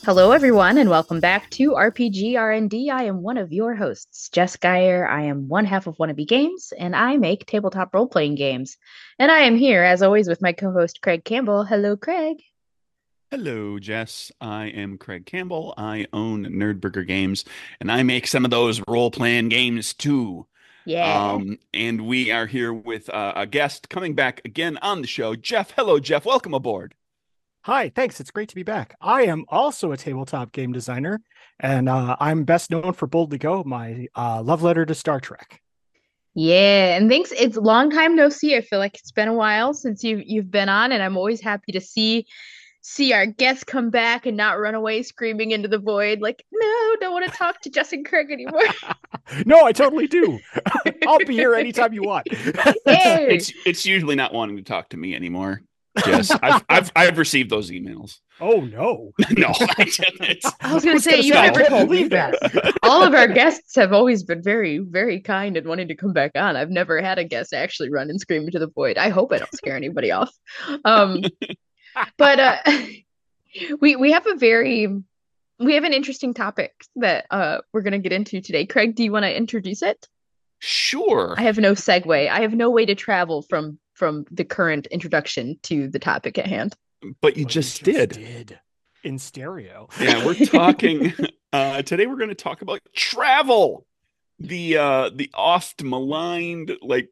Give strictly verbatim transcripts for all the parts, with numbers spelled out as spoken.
Hello, everyone, and welcome back to R P G R and D. I am one of your hosts, Jess Geyer. I am one half of Wannabe Games, and I make tabletop role-playing games. And I am here, as always, with my co-host Craig Campbell. Hello, Craig. Hello, Jess. I am Craig Campbell. I own Nerdburger Games, and I make some of those role-playing games too. Yeah. Um, and we are here with uh, a guest coming back again on the show, Jeff. Hello, Jeff. Welcome aboard. Hi, thanks. It's great to be back. I am also a tabletop game designer, and uh, I'm best known for Boldly Go, my uh, love letter to Star Trek. Yeah, and thanks. It's a long time no see. I feel like it's been a while since you you've been on, and I'm always happy to see see our guests come back and not run away screaming into the void like, no, don't want to talk to Justin Craig anymore. No, I totally do. I'll be here anytime you want. It's Yay! it's it's usually not wanting to talk to me anymore, Jess. I've I've I've received those emails. Oh no. No, I didn't. I was I gonna was say gonna you've say I never can't told believe me. that. All of our guests have always been very, very kind and wanting to come back on. I've never had a guest actually run and scream into the void. I hope I don't scare anybody off. Um, but uh, we we have a very we have an interesting topic that uh we're gonna get into today. Craig, do you want to introduce it? Sure, I have no segue. I have no way to travel from from the current introduction to the topic at hand. but you But you just just did. did in stereo. Yeah, we're talking uh today we're going to talk about travel. The uh the oft maligned like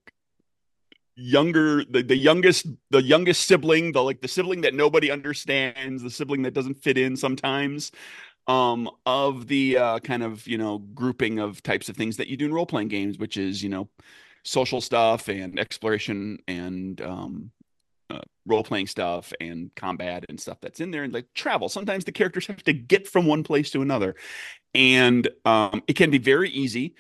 younger the, the youngest the youngest sibling, the like the sibling that nobody understands, the sibling that doesn't fit in sometimes, um of the uh kind of, you know, grouping of types of things that you do in role-playing games, which is, you know, social stuff and exploration and um uh, role playing stuff and combat and stuff that's in there, and like travel. Sometimes the characters have to get from one place to another, and um, it can be very easy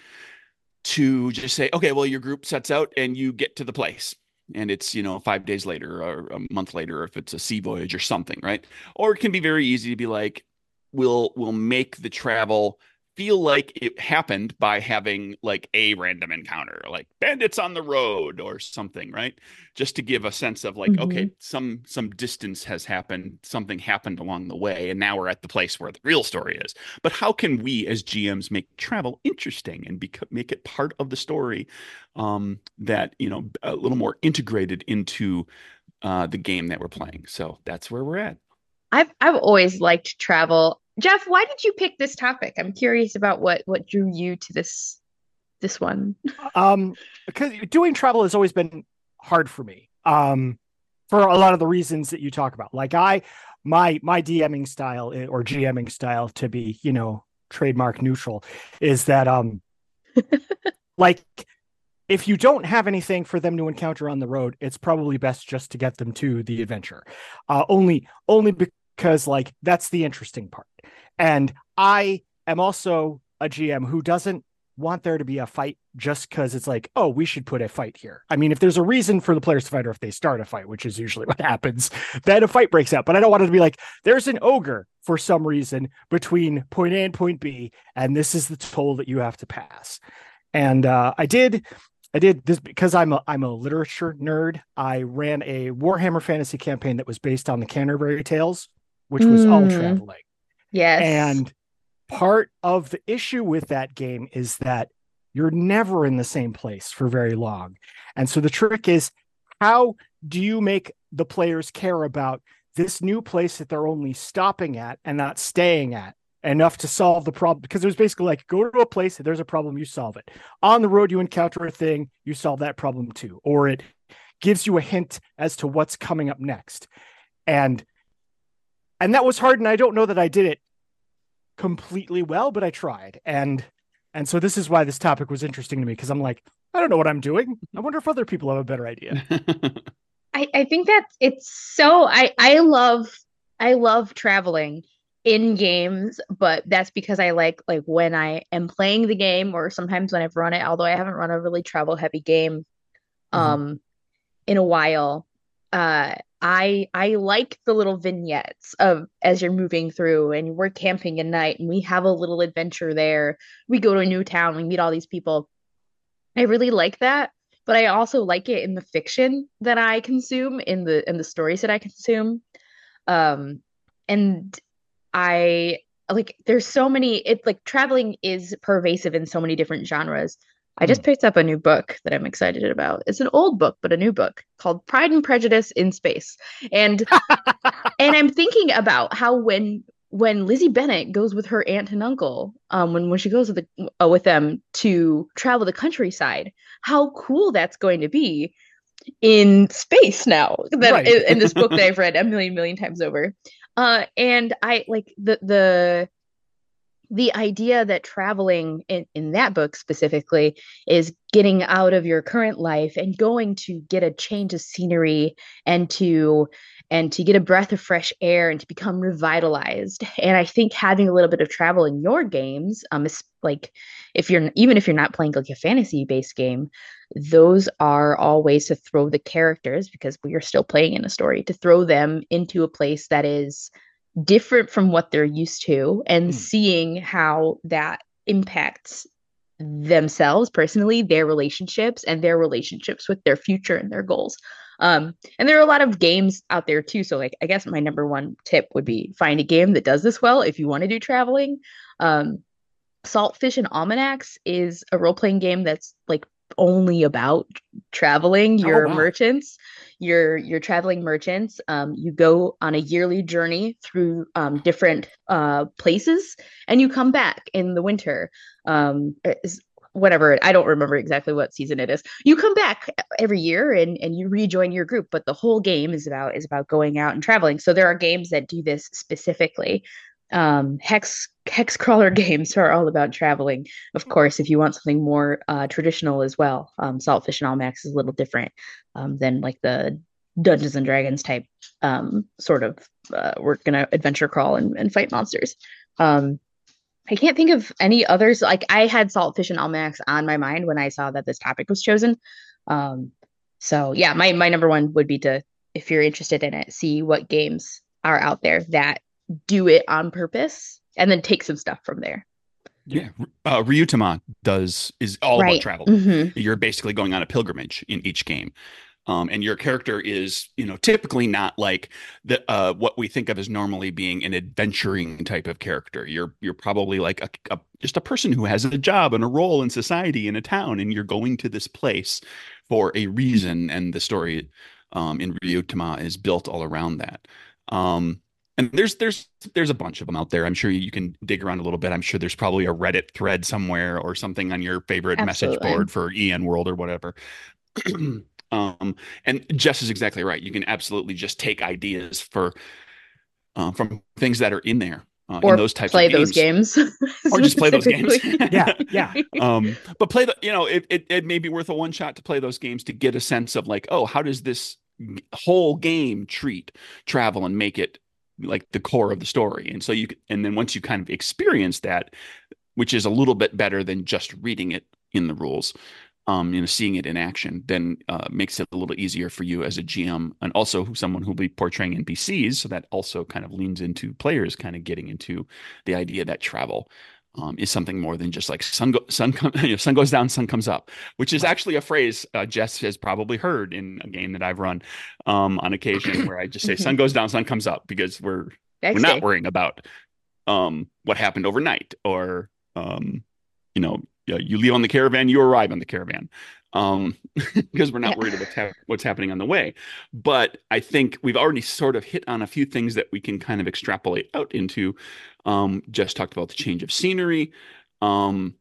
to just say, okay, well, your group sets out and you get to the place. And it's, you know, five days later or a month later if it's a sea voyage or something, right? Or it can be very easy to be like, we'll we'll make the travel feel like it happened by having like a random encounter, like bandits on the road or something, right? Just to give a sense of like, okay, Mhm. some some distance has happened, something happened along the way, and now we're at the place where the real story is. But how can we as G Ms make travel interesting and bec- make it part of the story, um, that, you know, a little more integrated into uh, the game that we're playing? So that's where we're at. I've I've always liked travel. Jeff, why did you pick this topic? I'm curious about what what drew you to this this one. Um, because doing travel has always been hard for me. Um, for a lot of the reasons that you talk about. Like I, my my DMing style eh, or GMing style, to be, you know, trademark neutral, is that um like if you don't have anything for them to encounter on the road, it's probably best just to get them to the adventure. Uh, only only because like that's the interesting part. And I am also a G M who doesn't want there to be a fight just because it's like, oh, we should put a fight here. I mean, if there's a reason for the players to fight or if they start a fight, which is usually what happens, then a fight breaks out. But I don't want it to be like, there's an ogre for some reason between point A and point B, and this is the toll that you have to pass. And uh, I did I did this because I'm a I'm a literature nerd. I ran a Warhammer Fantasy campaign that was based on the Canterbury Tales, which was all Mm, traveling. yes. And part of the issue with that game is that you're never in the same place for very long. And so the trick is, how do you make the players care about this new place that they're only stopping at and not staying at enough to solve the problem? Because it was basically like, go to a place, there's a problem, you solve it. On the road, you encounter a thing, you solve that problem too. Or it gives you a hint as to what's coming up next. And and that was hard. And I don't know that I did it completely well, but I tried. And and so this is why this topic was interesting to me, because I'm like, I don't know what I'm doing. I wonder if other people have a better idea. I, I think that it's so I I love I love traveling in games, but that's because I like like when I am playing the game or sometimes when I've run it, although I haven't run a really travel heavy game Mm-hmm. um in a while. Uh I I like the little vignettes of as you're moving through and we're camping at night and we have a little adventure there. We go to a new town, we meet all these people. I really like that, but I also like it in the fiction that I consume, in the in the stories that I consume. Um, and I like there's so many it like traveling is pervasive in so many different genres. I just Mm. picked up a new book that I'm excited about. It's an old book, but a new book called Pride and Prejudice in Space. And and I'm thinking about how when when Lizzie Bennet goes with her aunt and uncle, um, when when she goes with the uh, with them to travel the countryside, how cool that's going to be in space now. That Right. in, in this book that I've read a million million times over. Uh, and I like the the the idea that traveling in, in that book specifically is getting out of your current life and going to get a change of scenery and to and to get a breath of fresh air and to become revitalized. And I think having a little bit of travel in your games, um, is like if you're even if you're not playing like a fantasy based game, those are all ways to throw the characters because we are still playing in a story to throw them into a place that is different from what they're used to and Mm. seeing how that impacts themselves personally, their relationships and their relationships with their future and their goals. Um, and there are a lot of games out there too. So like I guess my number one tip would be find a game that does this well if you want to do traveling. Um, Saltfish and Almanacs is a role-playing game that's like only about traveling. Oh, Your wow. merchants, your your traveling merchants. Um, you go on a yearly journey through um, different uh, places, and you come back in the winter. Um, is- whatever, I don't remember exactly what season it is. You come back every year and and you rejoin your group, but the whole game is about is about going out and traveling. So there are games that do this specifically. Um, hex hex crawler games are all about traveling. Of course, if you want something more uh, traditional as well, um, Saltfish and Almanacs is a little different um, than like the Dungeons and Dragons type um, sort of. Uh, we're gonna adventure crawl and, and fight monsters. Um, I can't think of any others. Like I had Saltfish and Almanacs on my mind when I saw that this topic was chosen. Um, so yeah, my my number one would be to, if you're interested in it, see what games are out there that do it on purpose and then take some stuff from there. Yeah, uh, Ryutama does is all about Right. travel. Mm-hmm. You're basically going on a pilgrimage in each game. Um, and your character is, you know, typically not like the uh, what we think of as normally being an adventuring type of character. You're you're probably like a, a just a person who has a job and a role in society in a town, and you're going to this place for a reason. And the story um, in Ryutama is built all around that. Um, and there's there's there's a bunch of them out there. I'm sure you can dig around a little bit. I'm sure there's probably a Reddit thread somewhere or something on your favorite message Absolutely. board for E N World or whatever. Um, and Jess is exactly right. You can absolutely just take ideas for uh, from things that are in there uh, in Or those types of play those games, games or just play those games. specifically. Yeah. Yeah. um, but play the, you know, it, it it may be worth a one shot to play those games to get a sense of like, oh, how does this whole game treat travel and make it like the core of the story? And so you, and then once you kind of experience that, which is a little bit better than just reading it in the rules, um, you know, seeing it in action, then uh, makes it a little easier for you as a G M and also someone who'll be portraying N P Cs. So that also kind of leans into players kind of getting into the idea that travel um, is something more than just like sun go, sun come, you know, sun goes down, sun comes up, which is Right. actually a phrase uh, Jess has probably heard in a game that I've run um, on occasion, where I just say sun Mhm. goes down, sun comes up, because we're we're Next not day. worrying about um, what happened overnight, or um, you know, you leave on the caravan, you arrive on the caravan, um, because we're Yeah. not worried about what's, hap- what's happening on the way. But I think we've already sort of hit on a few things that we can kind of extrapolate out into. Um, just talked about the change of scenery, um,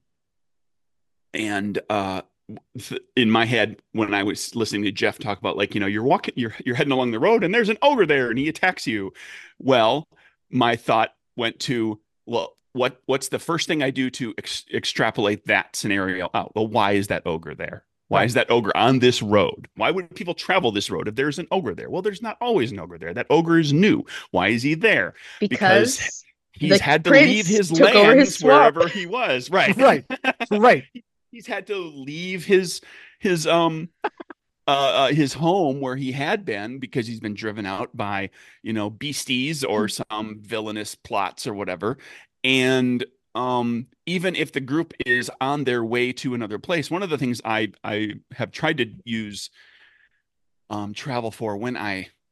and uh, th- in my head, when I was listening to Jeff talk about, like, you know, you're walking, you're you're heading along the road, and there's an ogre there, and he attacks you. Well, my thought went to, well, what what's the first thing I do to ex- extrapolate that scenario out? Well, why is that ogre there? Why is Right. that ogre on this road? Why would people travel this road if there's an ogre there? Well, there's not always an ogre there. That ogre is new. Why is he there? Because Because he's the had to leave prince his took over his lands swamp. wherever he was. Right. Right. Right. He's had to leave his his um uh, uh his home where he had been, because he's been driven out by, you know, beasties or some villainous plots or whatever. And um even if the group is on their way to another place, one of the things I I have tried to use um travel for when I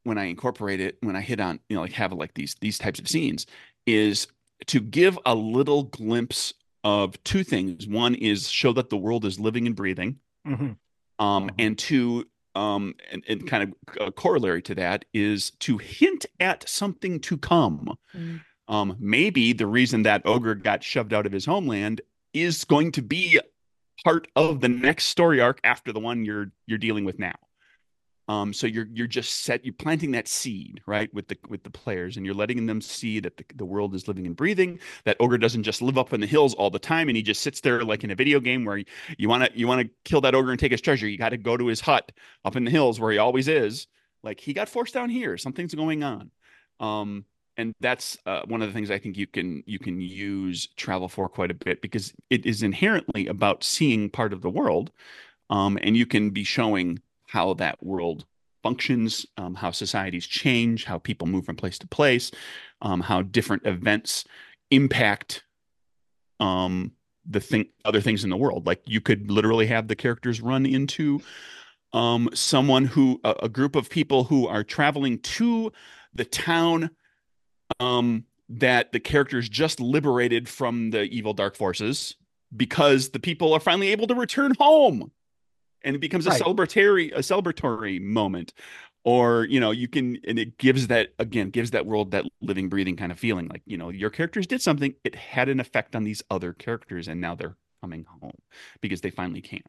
when I incorporate it, when I hit on, you know, like have like these these types of scenes, is to give a little glimpse of two things. One is show that the world is living and breathing, Mm-hmm. um, Mm-hmm. and two, um, and, and kind of a corollary to that is to hint at something to come. Mm. Um, maybe the reason that ogre got shoved out of his homeland is going to be part of the next story arc after the one you're you're dealing with now. Um, so you're you're just set you're planting that seed, right, with the with the players, and you're letting them see that the, the world is living and breathing. That ogre doesn't just live up in the hills all the time, and he just sits there like in a video game where you want to you want to kill that ogre and take his treasure. You got to go to his hut up in the hills where he always is. Like he got forced down here. Something's going on. Um, and that's uh, one of the things I think you can you can use travel for quite a bit because it is inherently about seeing part of the world, um, and you can be showing how that world functions, um, how societies change, how people move from place to place, um, how different events impact um, the thing, other things in the world. Like you could literally have the characters run into um, someone who, a, a group of people who are traveling to the town um, that the characters just liberated from the evil dark forces because the people are finally able to return home. And it becomes a Right. celebratory a celebratory moment, or you know you can, and it gives that again gives that world that living breathing kind of feeling, like you know your characters did something, it had an effect on these other characters, and now they're coming home because they finally can.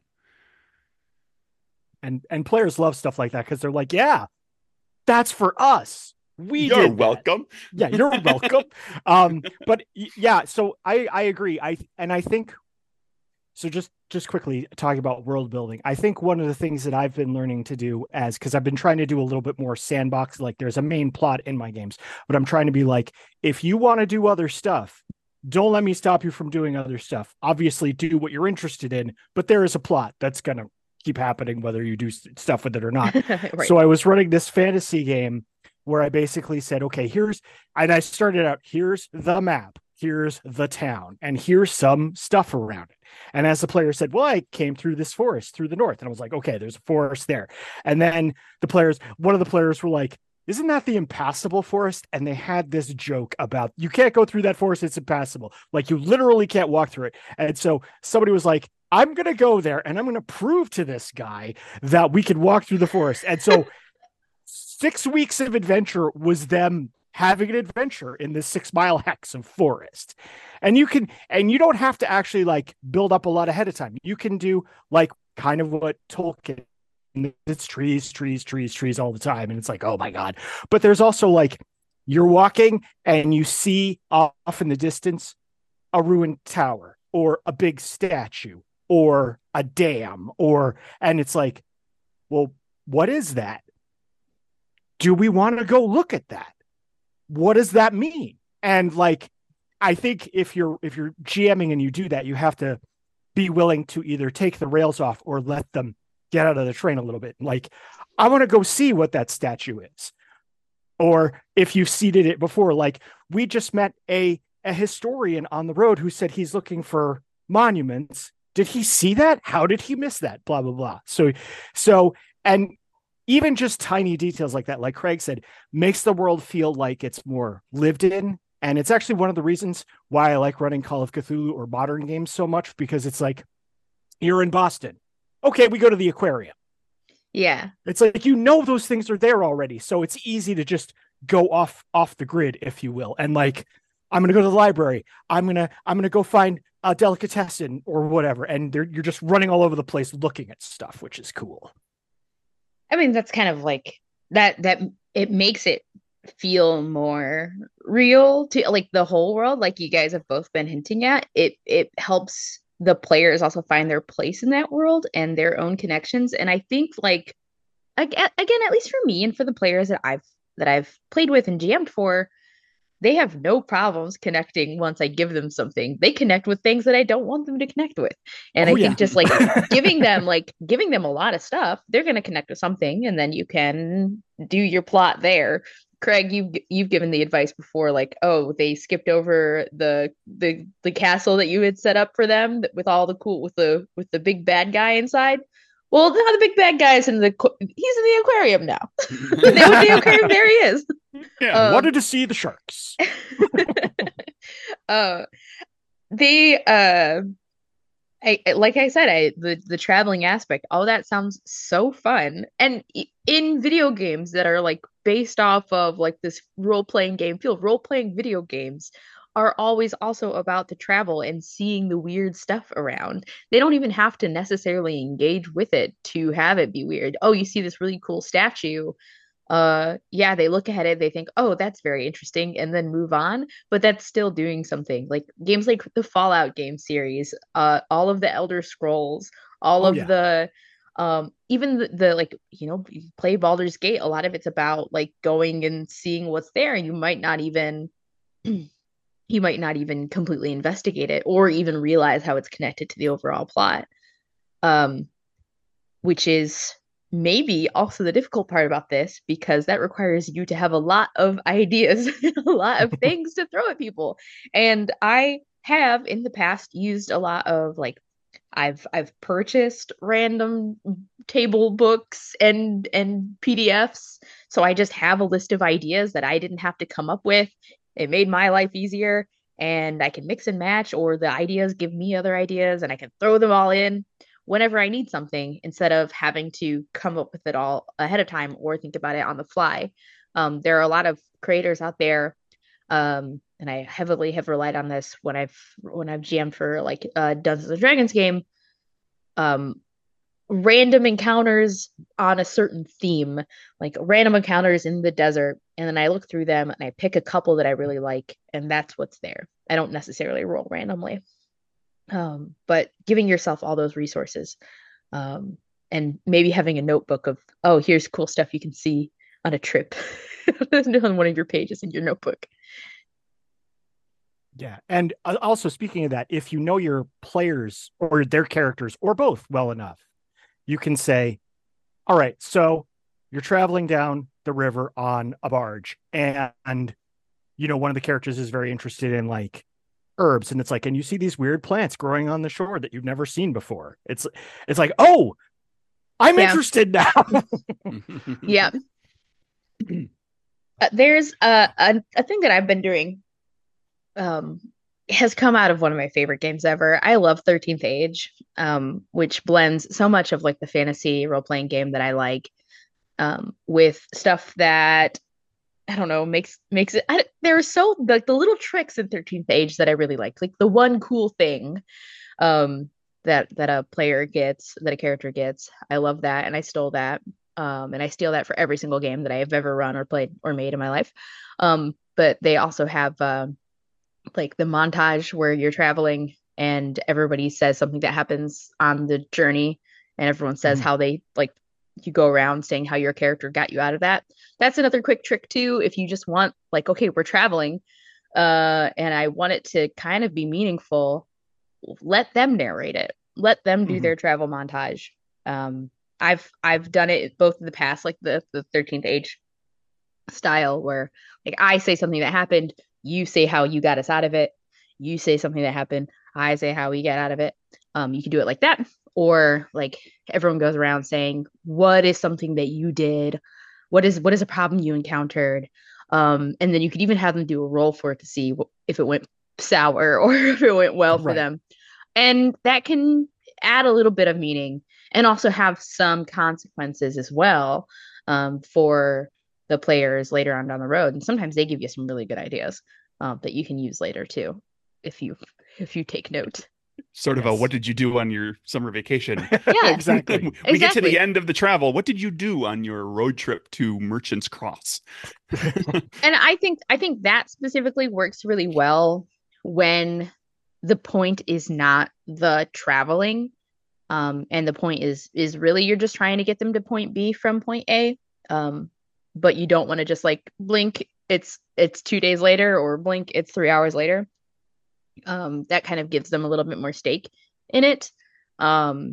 And and players love stuff like that because they're like, yeah, that's for us. We You're did that. welcome. Yeah, you're welcome. Um, but yeah, so I I agree. I and I think so. Just just quickly talking about world building, I think one of the things that I've been learning to do as because I've been trying to do a little bit more sandbox. Like there's a main plot in my games, but I'm trying to be like, if you want to do other stuff, don't let me stop you from doing other stuff. Obviously, do what you're interested in, but there is a plot that's gonna keep happening whether you do stuff with it or not. Right. So I was running this fantasy game where I basically said, okay, here's, and I started out, here's the map, here's the town, and here's some stuff around it. And as the player said, well, I came through this forest through the north. And I was like, okay, there's a forest there. And then the players, one of the players were like, isn't that the impassable forest? And they had this joke about, you can't go through that forest, it's impassable. Like you literally can't walk through it. And so somebody was like, I'm going to go there and I'm going to prove to this guy that we can walk through the forest. And so six weeks of adventure was them having an adventure in this six mile hex of forest. And you can, and you don't have to actually like build up a lot ahead of time. You can do like kind of what Tolkien, it's trees, trees, trees, trees all the time. And it's like, oh my God. But there's also like, you're walking and you see off in the distance a ruined tower or a big statue or a dam, or, and it's like, well, what is that? Do we want to go look at that? What does that mean? And like, I think if you're, if you're GMing and you do that, you have to be willing to either take the rails off or let them get out of the train a little bit. Like, I want to go see what that statue is. Or if you've seeded it before, like we just met a, a historian on the road who said he's looking for monuments. Did he see that? How did he miss that? Blah, blah, blah. So, so, and even just tiny details like that, like Craig said, makes the world feel like it's more lived in. And it's actually one of the reasons why I like running Call of Cthulhu or modern games so much, because it's like, you're in Boston. Okay, we go to the aquarium. Yeah. It's like, you know, those things are there already. So it's easy to just go off, off the grid, if you will. And like, I'm going to go to the library. I'm going to, I'm going to go find a delicatessen or whatever. And you're just running all over the place looking at stuff, which is cool. I mean, that's kind of like that, that it makes it feel more real to like the whole world. Like you guys have both been hinting at it. It helps the players also find their place in that world and their own connections. And I think like, again, at least for me and for the players that I've, that I've played with and G M'd for, they have no problems connecting once I give them something. They connect with things that I don't want them to connect with. And Oh, I yeah. think just like giving them like giving them a lot of stuff, they're going to connect with something and then you can do your plot there. Craig, you've you've given the advice before, like, oh, they skipped over the the the castle that you had set up for them with all the cool with the with the big bad guy inside. Well, now the big bad guy's in the he's in the aquarium now. They went to the aquarium. There he is. Yeah, Um, wanted to see the sharks. uh, they uh, I like I said, I the the traveling aspect, all that sounds so fun. And in video games that are like based off of like this role-playing game field, role-playing video games are always also about the travel and seeing the weird stuff around. They don't even have to necessarily engage with it to have it be weird. Oh, you see this really cool statue, uh yeah, they look at it, they think, oh, that's very interesting, and then move on, but that's still doing something. Like games like the Fallout game series, uh all of the Elder Scrolls, all Oh of yeah. the um even the, the like, you know, you play Baldur's Gate, a lot of it's about like going and seeing what's there, and you might not even you might not even completely investigate it or even realize how it's connected to the overall plot. um which is maybe also the difficult part about this, because that requires you to have a lot of ideas and a lot of things to throw at people. And I have in the past used a lot of like I've I've purchased random table books and and P D Fs, so I just have a list of ideas that I didn't have to come up with. It made my life easier, and I can mix and match, or the ideas give me other ideas and I can throw them all in whenever I need something instead of having to come up with it all ahead of time or think about it on the fly. Um, there are a lot of creators out there, um, and I heavily have relied on this when I've when I've G M'd for like a Dungeons and Dragons game. Um, Random encounters on a certain theme, like random encounters in the desert, and then I look through them and I pick a couple that I really like, and that's what's there. I don't necessarily roll randomly. Um, but giving yourself all those resources, um, and maybe having a notebook of, oh, here's cool stuff you can see on a trip on one of your pages in your notebook. Yeah. And uh, also, speaking of that, if you know your players or their characters or both well enough, you can say, all right, so you're traveling down the river on a barge, and, and you know, one of the characters is very interested in like herbs, and it's like, and you see these weird plants growing on the shore that you've never seen before. It's it's like, oh, I'm Yeah. interested now. Yeah. Uh, there's a, a a thing that I've been doing, um has come out of one of my favorite games ever. I love thirteenth Age, um, which blends so much of like the fantasy role-playing game that I like, um, with stuff that I don't know makes makes it. I, there are so like the little tricks in thirteenth Age that I really like. Like the one cool thing, um, that that a player gets, that a character gets. I love that, and I stole that. Um, and I steal that for every single game that I have ever run or played or made in my life. Um, but they also have uh, like the montage where you're traveling and everybody says something that happens on the journey, and everyone says Mhm. how they like you go around saying how your character got you out of that. That's another quick trick too, if you just want like, okay, we're traveling, uh and I want it to kind of be meaningful, let them narrate it, let them do Mhm. their travel montage. um i've i've done it both in the past, like the the thirteenth Age style, where like I say something that happened, you say how you got us out of it. You say something that happened, I say how we get out of it. Um, you can do it like that, or like everyone goes around saying what is something that you did, what is what is a problem you encountered, um, and then you could even have them do a roll for it to see if it went sour or if it went well for Right. them, and that can add a little bit of meaning and also have some consequences as well, um, for the players later on down the road. And sometimes they give you some really good ideas, um, that you can use later too, if you if you take note. Sort of a Yes. what did you do on your summer vacation? Yeah, Exactly. We get to the exactly. end of the travel. What did you do on your road trip to Merchant's Cross? And I think I think that specifically works really well when the point is not the traveling, um, and the point is is really you're just trying to get them to point B from point A, um, but you don't want to just like blink it's it's two days later or blink it's three hours later. Um, that kind of gives them a little bit more stake in it. Um,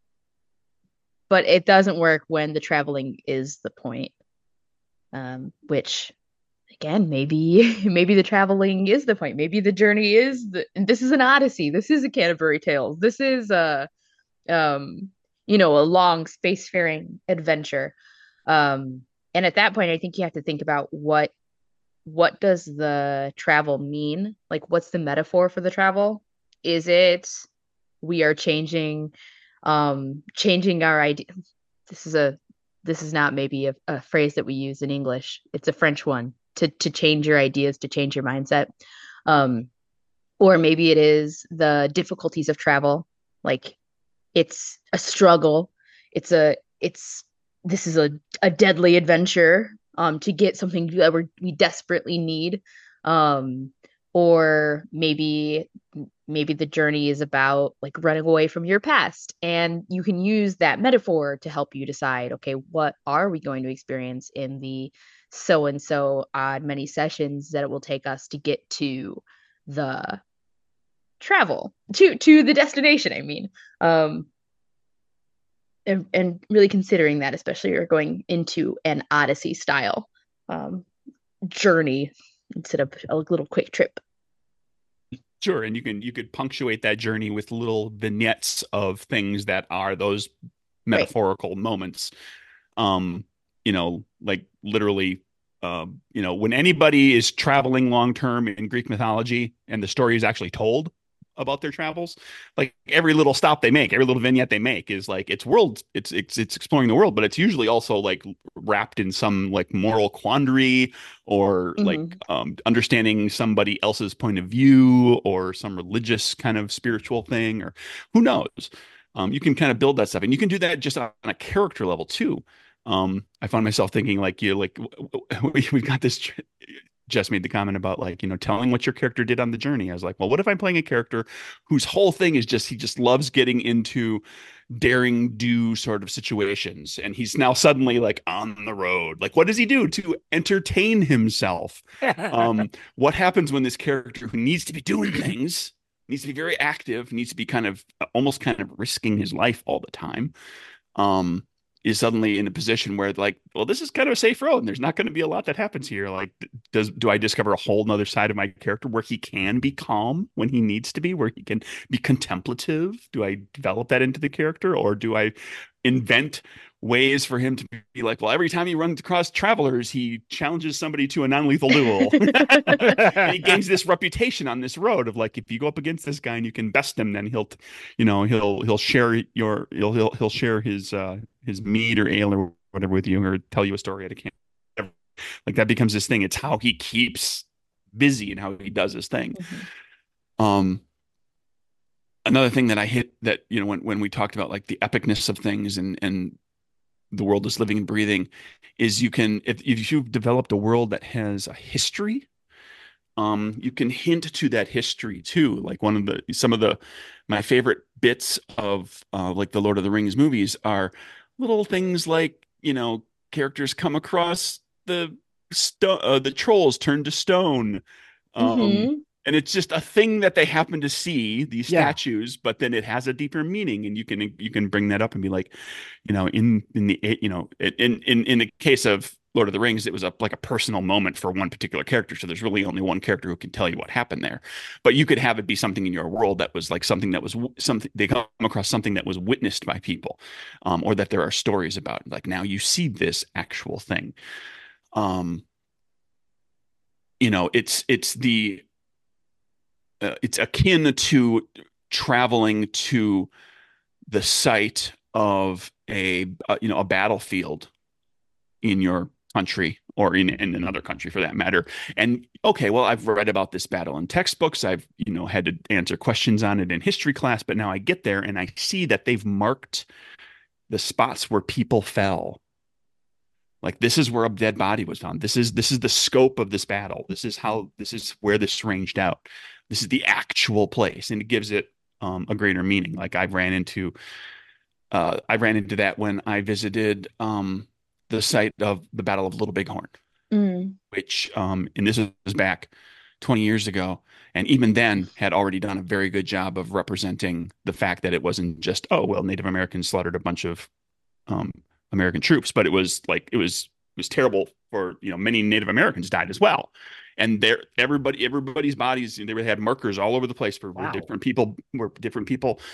but it doesn't work when the traveling is the point, um, which again, maybe maybe the traveling is the point. Maybe the journey is the, this is an Odyssey. This is a Canterbury Tales. This is a um you know, a long spacefaring adventure. Um, and at that point, I think you have to think about what what does the travel mean? Like, what's the metaphor for the travel? Is it we are changing, um, changing our idea? This is a this is not maybe a, a phrase that we use in English. It's a French one to to change your ideas, to change your mindset. Um, or maybe it is the difficulties of travel. Like it's a struggle. It's a it's this is a, a deadly adventure um to get something that we we desperately need. Um or maybe maybe the journey is about like running away from your past, and you can use that metaphor to help you decide, okay, what are we going to experience in the so and so odd many sessions that it will take us to get to the travel to to the destination, I mean. um and, and really considering that, especially you're going into an Odyssey style um journey instead of a little quick trip. Sure, and you can you could punctuate that journey with little vignettes of things that are those Right. metaphorical moments. Um, you know, like literally, um, you know, when anybody is traveling long term in Greek mythology and the story is actually told about their travels, like every little stop they make, every little vignette they make is like it's world, it's it's it's exploring the world, but it's usually also like wrapped in some like moral quandary or like Hmm. um, understanding somebody else's point of view or some religious kind of spiritual thing or who knows. Um, you can kind of build that stuff, and you can do that just on a character level too. um, I found myself thinking like you like we, we've got this. Jess made the comment about like, you know, telling what your character did on the journey. I was like, well, what if I'm playing a character whose whole thing is just he just loves getting into daring do sort of situations, and he's now suddenly like on the road. Like, what does he do to entertain himself? Um, what happens when this character who needs to be doing things, needs to be very active, needs to be kind of almost kind of risking his life all the time, um, is suddenly in a position where like, well, this is kind of a safe road and there's not going to be a lot that happens here. Like, does do I discover a whole nother side of my character where he can be calm when he needs to be, where he can be contemplative? Do I develop that into the character, or do I invent ways for him to be like, well, every time he runs across travelers, he challenges somebody to a non-lethal duel. And he gains this reputation on this road of like, if you go up against this guy and you can best him, then he'll, you know, he'll he'll share your he'll he'll he'll share his uh his mead or ale or whatever with you, or tell you a story at a camp. Like that becomes this thing. It's how he keeps busy and how he does his thing. Hmm. Um, another thing that I hit that, you know, when when we talked about like the epicness of things and and the world is living and breathing, is you can if if you've developed a world that has a history, um, you can hint to that history too. Like one of the some of the my favorite bits of uh, like the Lord of the Rings movies are little things like, you know, characters come across the sto- uh, the trolls turned to stone. Um, Hmm. and it's just a thing that they happen to see, these Yeah. statues, but then it has a deeper meaning, and you can you can bring that up and be like, you know, in in the you know, in in in the case of Lord of the Rings, it was a like a personal moment for one particular character. So there's really only one character who can tell you what happened there. But you could have it be something in your world that was like something that was something they come across something that was witnessed by people, um, or that there are stories about. Like now you see this actual thing. Um, you know, it's it's the uh, it's akin to traveling to the site of a uh, you know a battlefield in your country or in, in another country for that matter. And okay, well, I've read about this battle in textbooks. I've, you know, had to answer questions on it in history class, but now I get there and I see that they've marked the spots where people fell. Like this is where a dead body was found. This is this is the scope of this battle. This is how this is where this ranged out. This is the actual place, and it gives it um, a greater meaning. Like I ran into uh, I ran into that when I visited um, the site of the Battle of Little Bighorn, Mm. which, um, and this was back twenty years ago. And even then had already done a very good job of representing the fact that it wasn't just, oh, well, Native Americans slaughtered a bunch of um, American troops, but it was like, it was, it was terrible for, you know, many Native Americans died as well. And there, everybody, everybody's bodies, they had markers all over the place for where Wow. different people, where different people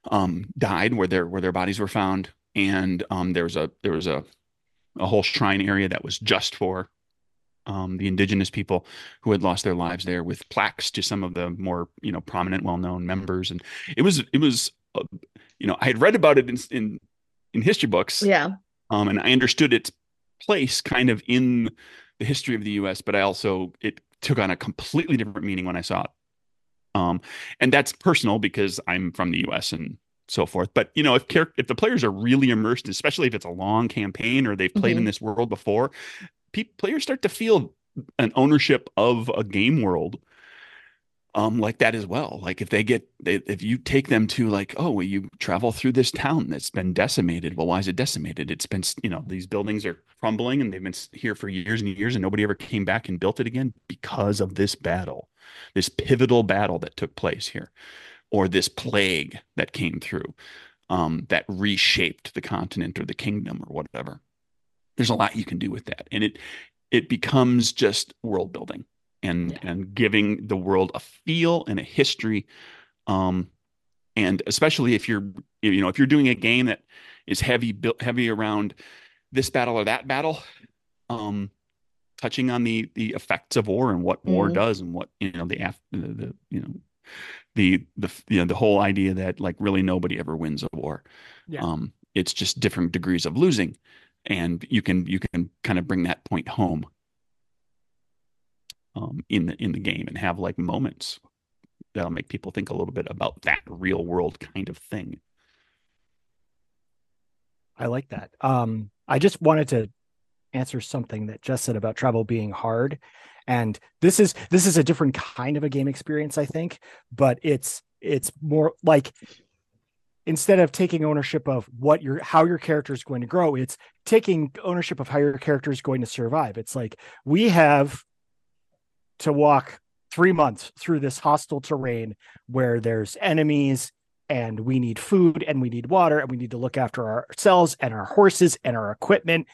um, died, where their where their bodies were found, and um, there was a there was a a whole shrine area that was just for um, the indigenous people who had lost their lives there, with plaques to some of the more, you know, prominent, well-known members. And it was it was uh, you know, I had read about it in in, in history books, Yeah. um, and I understood its place kind of in the history of the U S, but I also it took on a completely different meaning when I saw it. Um, and that's personal because I'm from the U S and so forth. But you know, if char- if the players are really immersed, especially if it's a long campaign or they've played in Hmm. this world before, pe- players start to feel an ownership of a game world, um, like that as well. Like if they get, they, if you take them to like, oh, well, you travel through this town that's been decimated. Well, why is it decimated? It's been, you know, these buildings are crumbling and they've been here for years and years and nobody ever came back and built it again because of this battle, this pivotal battle that took place here, or this plague that came through, um, that reshaped the continent or the kingdom or whatever. There's a lot you can do with that, and it it becomes just world building and Yeah. and giving the world a feel and a history. Um, and especially if you're, you know, if you're doing a game that is heavy built heavy around this battle or that battle, um, touching on the the effects of war and what war Mm. does and what, you know, the af the, the you know the the you know the whole idea that like really nobody ever wins a war. Yeah. Um, it's just different degrees of losing, and you can you can kind of bring that point home, um, in the in the game and have like moments that'll make people think a little bit about that real world kind of thing. I like that. Um, I just wanted to answer something that Jess said about travel being hard. And this is this is a different kind of a game experience, I think, but it's it's more like, instead of taking ownership of what your how your character is going to grow, it's taking ownership of how your character is going to survive. It's like, we have to walk three months through this hostile terrain where there's enemies, and we need food and we need water and we need to look after ourselves and our horses and our equipment.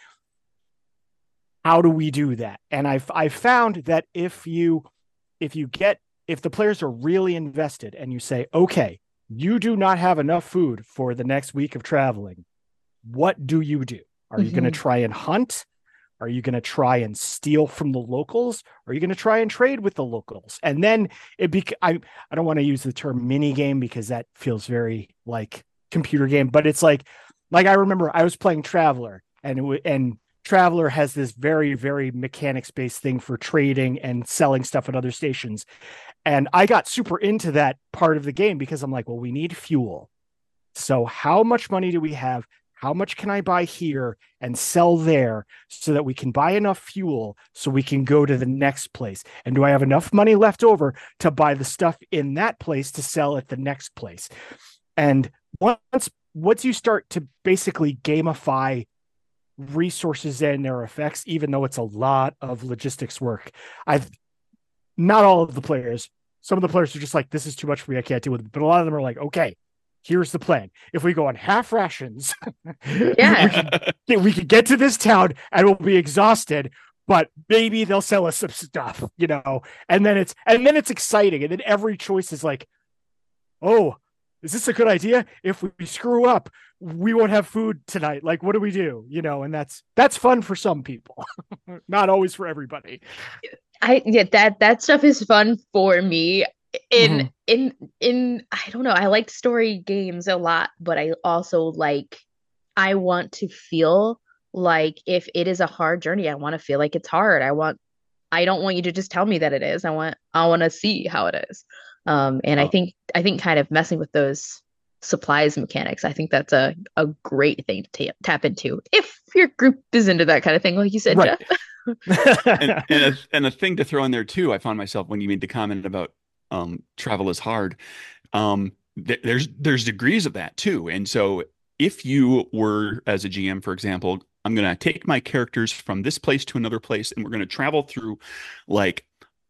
How do we do that? And I've I've found that if you if you get if the players are really invested and you say, okay, you do not have enough food for the next week of traveling, what do you do? Are you going to Hmm. try and hunt? Are you going to try and steal from the locals? Are you going to try and trade with the locals? And then it be I I don't want to use the term mini game because that feels very like computer game, but it's like like I remember I was playing Traveler, and it w- and Traveler has this very very mechanics based thing for trading and selling stuff at other stations. And I got super into that part of the game because I'm like, well, we need fuel. So how much money do we have? How much can I buy here and sell there so that we can buy enough fuel so we can go to the next place? And do I have enough money left over to buy the stuff in that place to sell at the next place? And once once you start to basically gamify resources and their effects, even though it's a lot of logistics work, I've not all of the players. Some of the players are just like, this is too much for me, I can't deal with it. But a lot of them are like, okay, here's the plan. If we go on half rations, we Yeah. can we can get to this town and we'll be exhausted, but maybe they'll sell us some stuff, you know. And then it's and then it's exciting. And then every choice is like, oh, is this a good idea? If we screw up, we won't have food tonight. Like, what do we do? You know, and that's that's fun for some people, not always for everybody. I yeah, that that stuff is fun for me. In Mhm. in in I don't know, I like story games a lot, but I also like I want to feel like if it is a hard journey, I want to feel like it's hard. I want I don't want you to just tell me that it is. I want I want to see how it is. Um, and I Oh, think I think kind of messing with those supplies mechanics, I think that's a a great thing to ta tap into if your group is into that kind of thing, like you said, Right. Jeff. and and a, and a thing to throw in there too. I found myself when you made the comment about um, travel is hard. Um, th there's there's degrees of that too, and so if you were as a G M, for example, I'm going to take my characters from this place to another place, and we're going to travel through like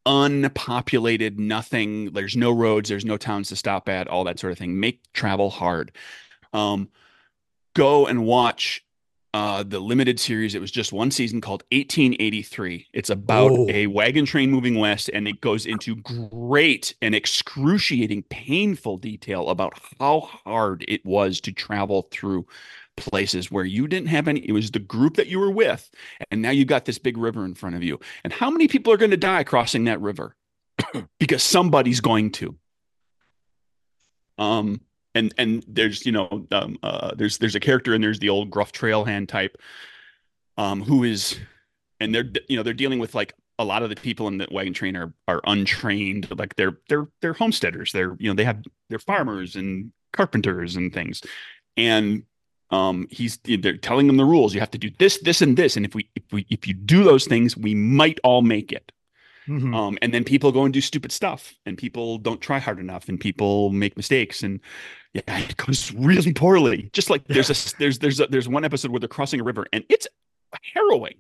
unpopulated, nothing. There's no roads, there's no towns to stop at, all that sort of thing. Make travel hard. Um, Go and watch uh, the limited series. It was just one season called eighteen eighty-three. It's about Oh. a wagon train moving west, and it goes into great and excruciating, painful detail about how hard it was to travel through places where you didn't have any. It was the group that you were with, and now you've got this big river in front of you. And how many people are going to die crossing that river? Because somebody's going to. Um, and and there's you know um, uh, there's there's a character and there's the old gruff trailhand type, um, who is, and they're you know they're dealing with like a lot of the people in the wagon train are are untrained, like they're they're they're homesteaders, they're you know they have they're farmers and carpenters and things, and um he's they're telling them the rules. You have to do this, this, and this, and if we if we if you do those things, we might all make it. Mhm. Um, and then people go and do stupid stuff, and people don't try hard enough, and people make mistakes, and yeah, it goes really poorly. Just like there's a there's there's a, there's one episode where they're crossing a river, and it's harrowing.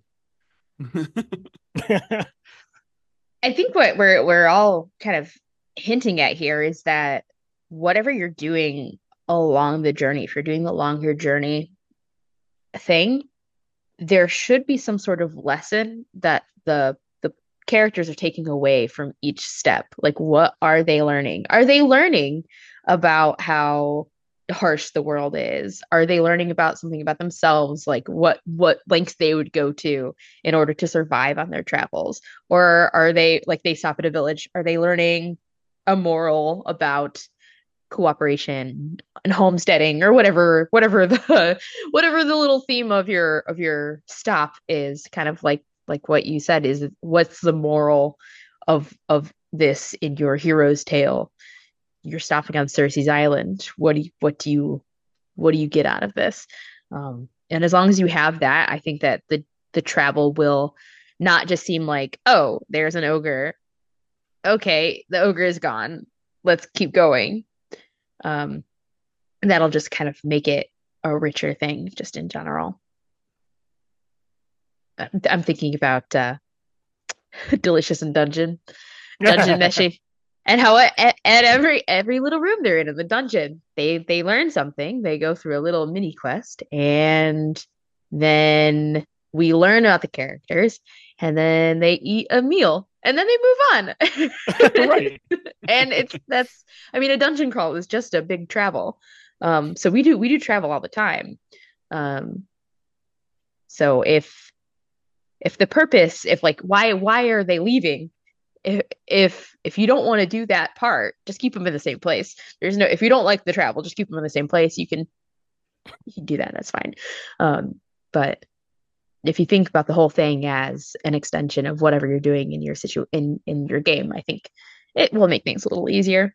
I think what we're we're all kind of hinting at here is that whatever you're doing along the journey, if you're doing the longer journey thing, there should be some sort of lesson that the the characters are taking away from each step. Like, what are they learning? Are they learning about how harsh the world is? Are they learning about something about themselves, like what what lengths they would go to in order to survive on their travels? Or are they, like, they stop at a village, are they learning a moral about cooperation and homesteading, or whatever whatever the whatever the little theme of your of your stop is? Kind of like like what you said, is what's the moral of of this in your hero's tale? You're stopping on Cersei's Island. What do you what do you what do you get out of this? Um, and as long as you have that, I think that the the travel will not just seem like, oh, there's an ogre. Okay, the ogre is gone. Let's keep going. Um, and that'll just kind of make it a richer thing, just in general. Uh, I'm thinking about uh, Delicious in Dungeon, Dungeon Meshi, and how at, at every every little room they're in in the dungeon, they they learn something. They go through a little mini quest, and then we learn about the characters, and then they eat a meal, and then they move on. Right. And it's that's I mean, a dungeon crawl is just a big travel. Um, so we do we do travel all the time. Um, so if if the purpose, if like why why are they leaving? If if if you don't want to do that part, just keep them in the same place. There's no If you don't like the travel, just keep them in the same place. You can you can do that. That's fine. Um, but if you think about the whole thing as an extension of whatever you're doing in your situ in in your game, I think it will make things a little easier.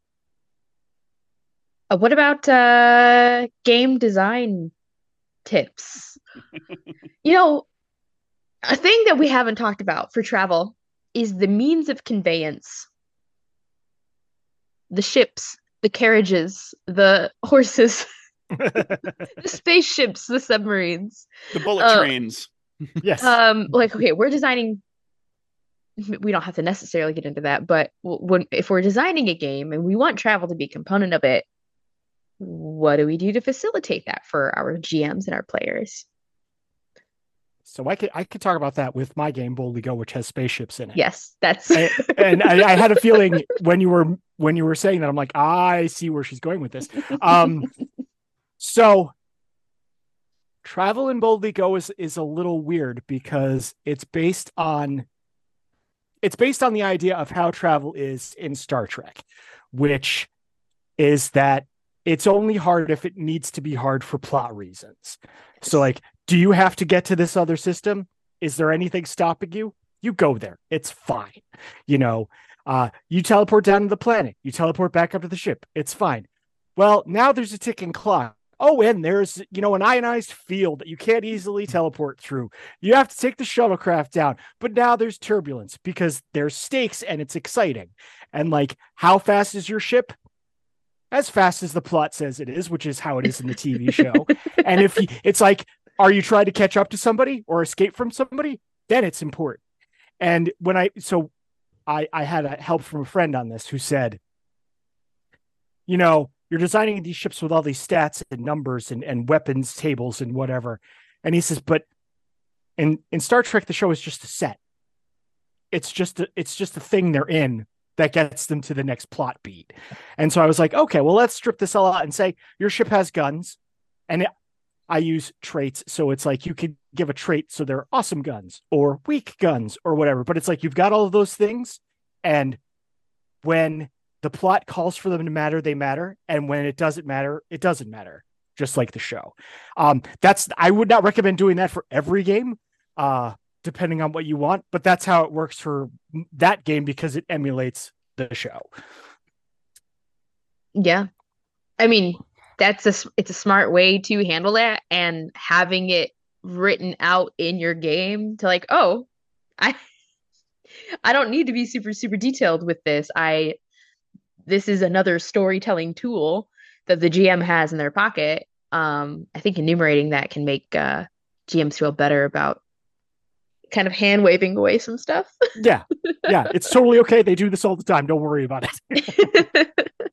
Uh, what about uh, game design tips? You know, a thing that we haven't talked about for travel is the means of conveyance. The ships, the carriages, the horses, the spaceships, the submarines. The bullet Uh, trains. Yes. Um, like, okay, we're designing. We don't have to necessarily get into that, but w- when if we're designing a game and we want travel to be a component of it, what do we do to facilitate that for our G Ms and our players? So I could I could talk about that with my game Boldly Go, which has spaceships in it. Yes, that's I- and I, I had a feeling when you were when you were saying that, I'm like, I see where she's going with this. Um, so travel in Boldly Go is is a little weird because it's based on it's based on the idea of how travel is in Star Trek, which is that it's only hard if it needs to be hard for plot reasons. So, like, do you have to get to this other system? Is there anything stopping you? You go there. It's fine. You know, uh, you teleport down to the planet. You teleport back up to the ship. It's fine. Well, now there's a ticking clock. Oh, and there's, you know, an ionized field that you can't easily teleport through. You have to take the shuttlecraft down. But now there's turbulence because there's stakes and it's exciting. And, like, how fast is your ship? As fast as the plot says it is, which is how it is in the T V show. And if you, it's like, are you trying to catch up to somebody or escape from somebody? Then it's important. And when I, so I, I had a help from a friend on this who said, you know, you're designing these ships with all these stats and numbers and, and weapons tables and whatever. And he says, but in, in Star Trek, the show is just a set. It's just a, it's just a thing they're in that gets them to the next plot beat. And so I was like, okay, well, let's strip this all out and say your ship has guns. And it, I use traits. So it's like you could give a trait. So they're awesome guns or weak guns or whatever. But it's like you've got all of those things. And when the plot calls for them to matter, they matter. And when it doesn't matter, it doesn't matter. Just like the show. Um, that's I would not recommend doing that for every game. Uh, depending on what you want, but that's how it works for that game because it emulates the show. Yeah. I mean, that's a, it's a smart way to handle that, and having it written out in your game to like, oh, I, I don't need to be super, super detailed with this. I, this is another storytelling tool that the G M has in their pocket. Um, I think enumerating that can make, uh, G Ms feel better about kind of hand waving away some stuff. Yeah. Yeah. It's totally okay. They do this all the time. Don't worry about it.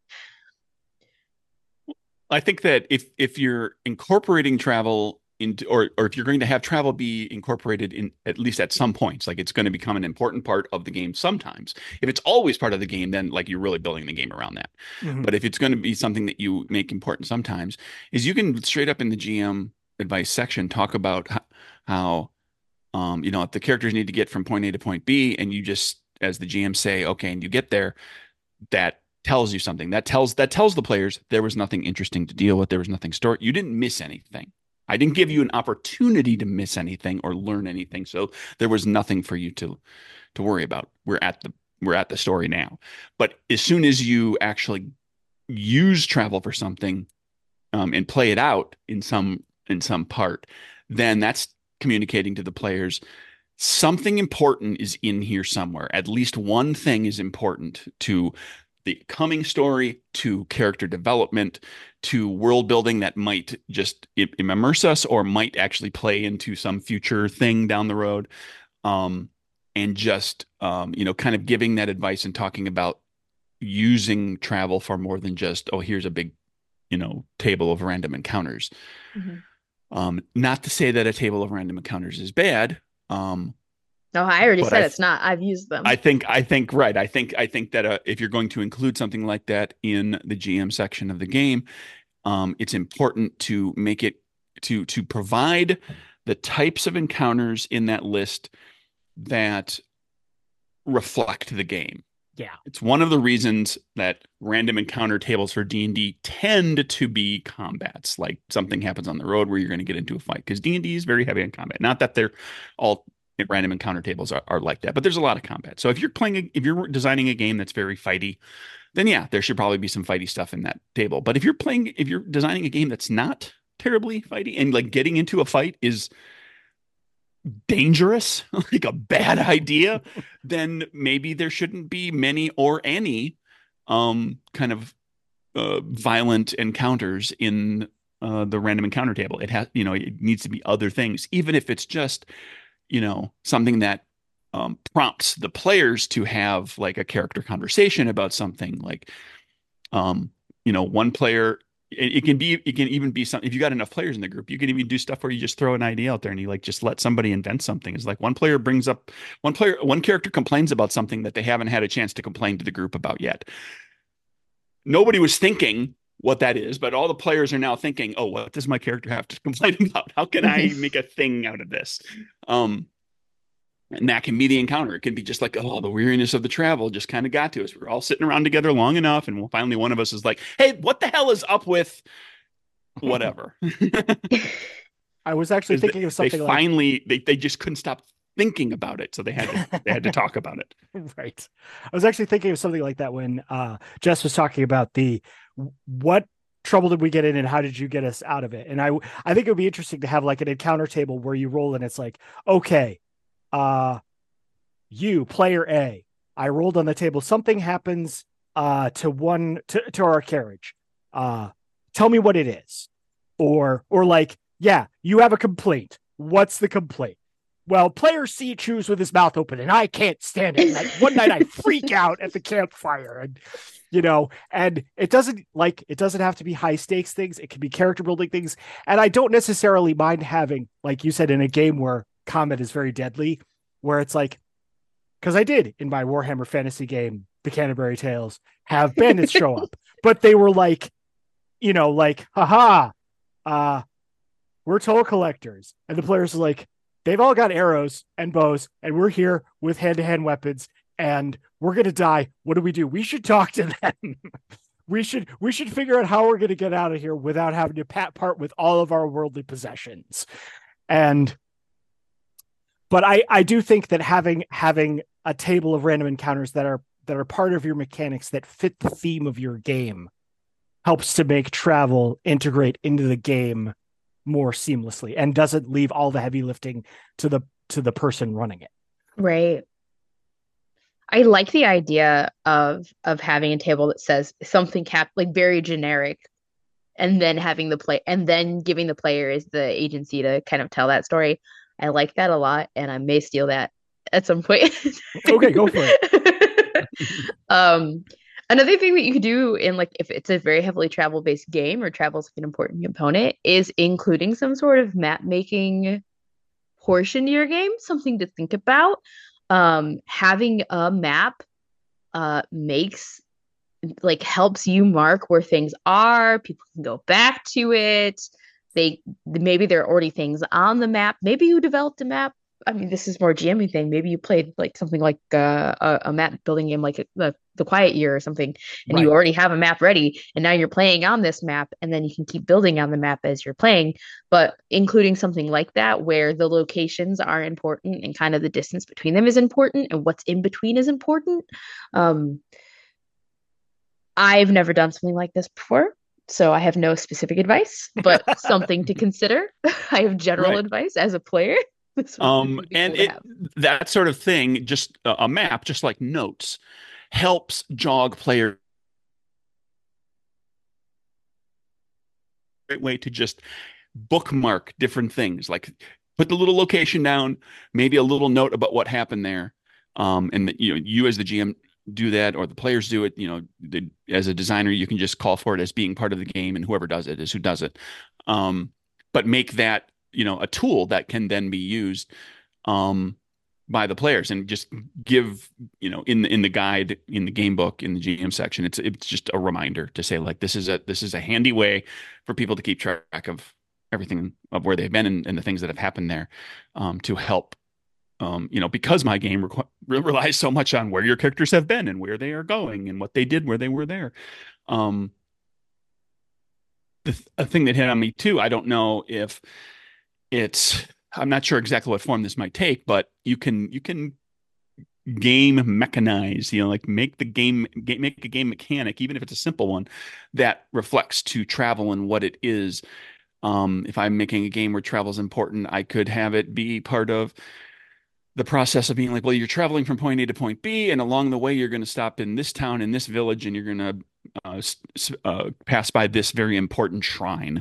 I think that if if you're incorporating travel into, or or if you're going to have travel be incorporated in at least at some points, like it's going to become an important part of the game sometimes. If it's always part of the game, then like you're really building the game around that. Mm-hmm. But if it's going to be something that you make important sometimes, is you can straight up in the G M advice section talk about how, how um, you know, if the characters need to get from point A to point B, and you just, as the G M, say, okay, and you get there, that tells you something. That tells that tells the players there was nothing interesting to deal with. There was nothing story. You didn't miss anything. I didn't give you an opportunity to miss anything or learn anything. So there was nothing for you to to worry about. We're at the we're at the story now. But as soon as you actually use travel for something um, and play it out in some in some part, then that's communicating to the players something important is in here somewhere. At least one thing is important to the coming story, to character development, to world building that might just immerse us or might actually play into some future thing down the road. Um, and just, um, you know, kind of giving that advice and talking about using travel for more than just, oh, here's a big, you know, table of random encounters. Mm-hmm. Um, not to say that a table of random encounters is bad. Um, no, I already said I, it's not. I've used them. I think, I think, right. I think, I think that uh, if you're going to include something like that in the G M section of the game, um, it's important to make it to to provide the types of encounters in that list that reflect the game. Yeah, it's one of the reasons that random encounter tables for D and D tend to be combats. Like something happens on the road where you're going to get into a fight, because D and D is very heavy on combat. Not that they're all random encounter tables are, are like that, but there's a lot of combat. So if you're playing, a, if you're designing a game that's very fighty, then yeah, there should probably be some fighty stuff in that table. But if you're playing, if you're designing a game that's not terribly fighty and like getting into a fight is dangerous, like a bad idea, then maybe there shouldn't be many or any um, kind of uh, violent encounters in uh, the random encounter table. It has, you know, it needs to be other things, even if it's just, you know, something that um, prompts the players to have like a character conversation about something. Like, um, you know, one player. It, it can be, it can even be something, if you got enough players in the group, you can even do stuff where you just throw an idea out there and you like, just let somebody invent something. It's like one player brings up one player, one character complains about something that they haven't had a chance to complain to the group about yet. Nobody was thinking what that is, but all the players are now thinking, oh, what does my character have to complain about? How can I make a thing out of this? Um, And that can be the encounter. It can be just like, oh, the weariness of the travel just kind of got to us. We're all sitting around together long enough. And finally, one of us is like, hey, what the hell is up with whatever? I was actually thinking they, of something they like... finally, they, they just couldn't stop thinking about it. So they had to, they had to talk about it. Right. I was actually thinking of something like that when uh, Jess was talking about the, what trouble did we get in and how did you get us out of it? And I, I think it would be interesting to have like an encounter table where you roll and it's like, okay, Uh, you player A, I rolled on the table. Something happens uh, to one to, to our carriage. Uh, tell me what it is, or or like, yeah, you have a complaint. What's the complaint? well, player C chews with his mouth open, and I can't stand it. And one night I freak out at the campfire, and you know, and it doesn't like it doesn't have to be high stakes things. It can be character building things, and I don't necessarily mind having, like you said, in a game where combat is very deadly, where it's like, because I did in my Warhammer Fantasy game, The Canterbury Tales, have bandits show up, but they were like, you know, like, haha, uh, we're toll collectors, and the players are like, they've all got arrows and bows, and we're here with hand-to-hand weapons, and we're gonna die. What do we do? We should talk to them. we should we should figure out how we're gonna get out of here without having to pat part with all of our worldly possessions. And but I I do think that having having a table of random encounters that are that are part of your mechanics that fit the theme of your game helps to make travel integrate into the game more seamlessly and doesn't leave all the heavy lifting to the to the person running it. Right. I like the idea of of having a table that says something cap like very generic, and then having the play and then giving the players the agency to kind of tell that story. I like that a lot, and I may steal that at some point. Okay, go for it. um Another thing that you could do in, like, if it's a very heavily travel based game or travel's like an important component, is including some sort of map making portion to your game, something to think about. Um, having a map uh, makes like helps you mark where things are. People can go back to it. They maybe there are already things on the map. Maybe you developed a map. I mean, this is more GMing thing. Maybe you played like something like uh, a, a map building game like the the Quiet Year or something, and right. you already have a map ready, and now you're playing on this map, and then you can keep building on the map as you're playing. But including something like that, where the locations are important and kind of the distance between them is important, and what's in between is important. Um, I've never done something like this before, so I have no specific advice, but something to consider. I have general right. advice as a player. Um, and cool it, that sort of thing, just uh, a map, just like notes, helps jog players. Great way to just bookmark different things, like put the little location down, maybe a little note about what happened there. Um, and you know, you as the G M do that, or the players do it. You know, the, as a designer, you can just call for it as being part of the game, and whoever does it is who does it. Um, but make that, you know, a tool that can then be used um, by the players, and just give, you know, in the in the guide, in the game book, in the G M section, it's it's just a reminder to say, like, this is a this is a handy way for people to keep track of everything, of where they've been, and, and the things that have happened there, um, to help. Um, you know, because my game requ- relies so much on where your characters have been and where they are going and what they did where they were there. Um, the th- a thing that hit on me too, I don't know if it's, I'm not sure exactly what form this might take, but you can you can game mechanize, you know, like make the game, game make a game mechanic, even if it's a simple one, that reflects to travel and what it is. Um, if I'm making a game where travel is important, I could have it be part of the process of being like, well, you're traveling from point A to point B, and along the way, you're going to stop in this town, in this village, and you're going to uh, uh, pass by this very important shrine.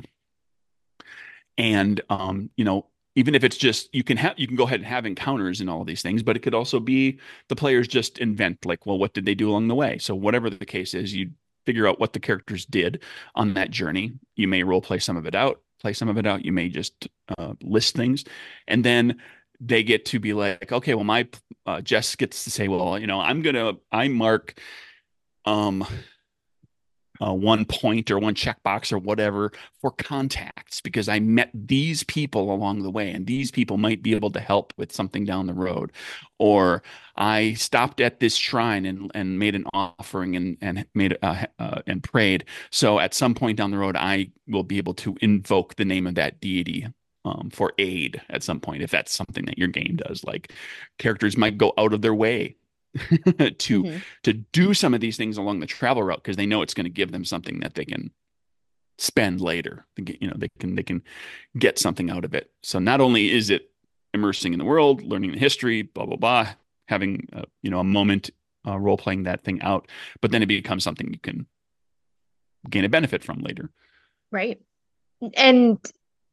And, um, you know, even if it's just, you can have, you can go ahead and have encounters and all of these things, but it could also be the players just invent, like, well, what did they do along the way? So whatever the case is, you figure out what the characters did on that journey. You may role play some of it out, play some of it out. You may just uh, list things, and then they get to be like, okay, well, my uh, Jess gets to say, well, you know, I'm gonna I mark um uh, one point or one checkbox or whatever for contacts, because I met these people along the way, and these people might be able to help with something down the road. Or I stopped at this shrine and and made an offering and and made uh, uh, and prayed. So at some point down the road, I will be able to invoke the name of that deity Um, for aid at some point, if that's something that your game does. Like, characters might go out of their way to mm-hmm. to do some of these things along the travel route, because they know it's going to give them something that they can spend later. You know, they can they can get something out of it. So not only is it immersing in the world, learning the history, blah blah blah, having uh, you know, a moment uh, role playing that thing out, but then it becomes something you can gain a benefit from later. Right. And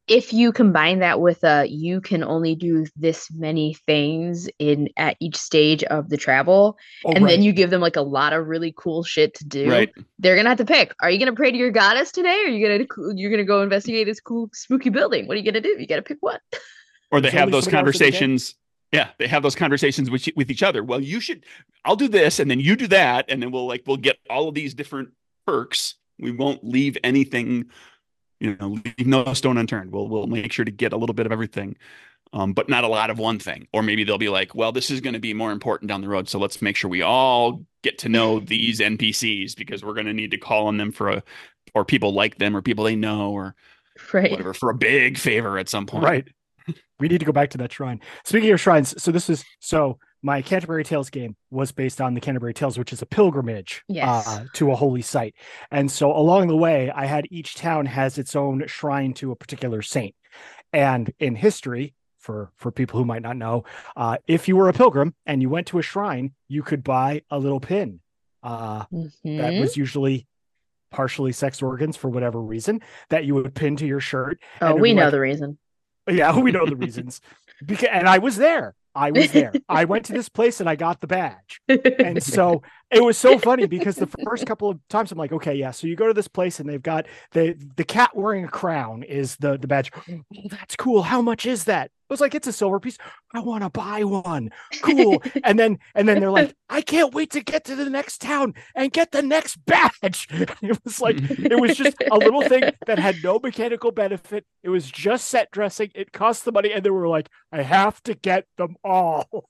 if you combine that with uh you can only do this many things in at each stage of the travel, Oh, and then right. you give them like a lot of really cool shit to do, Right. they're gonna have to pick. Are you gonna pray to your goddess today, or are you gonna you're gonna go investigate this cool spooky building? What are you gonna do? You gotta pick one. Or they There's have only those so many hours in the day. conversations. Yeah, they have those conversations with with each other. Well, you should. I'll do this, and then you do that, and then we'll like we'll get all of these different perks. We won't leave anything, you know, leave no stone unturned. We'll we'll make sure to get a little bit of everything, um, but not a lot of one thing. Or maybe they'll be like, well, this is going to be more important down the road, so let's make sure we all get to know these N P Cs because we're going to need to call on them for a, or people like them, or people they know, or Right. whatever, for a big favor at some point. Right. We need to go back to that shrine. Speaking of shrines, so this is so my Canterbury Tales game was based on the Canterbury Tales, which is a pilgrimage Yes. uh, to a holy site. And so along the way, I had each town has its own shrine to a particular saint. And in history, for for people who might not know, uh, if you were a pilgrim and you went to a shrine, you could buy a little pin. Uh, that Hmm. was usually partially sex organs for whatever reason that you would pin to your shirt, Oh, and it would we be know like, the reason. yeah, we know the reasons. Because and I was there. I was there. I went to this place and I got the badge. And so it was so funny because the first couple of times I'm like, okay, yeah. So you go to this place and they've got the the cat wearing a crown is the the badge. Oh, that's cool. How much is that? I was like, it's a silver piece. I want to buy one. Cool. And then and then they're like, I can't wait to get to the next town and get the next badge. It was like it was just a little thing that had no mechanical benefit. It was just set dressing. It cost the money, and they were like, I have to get them all.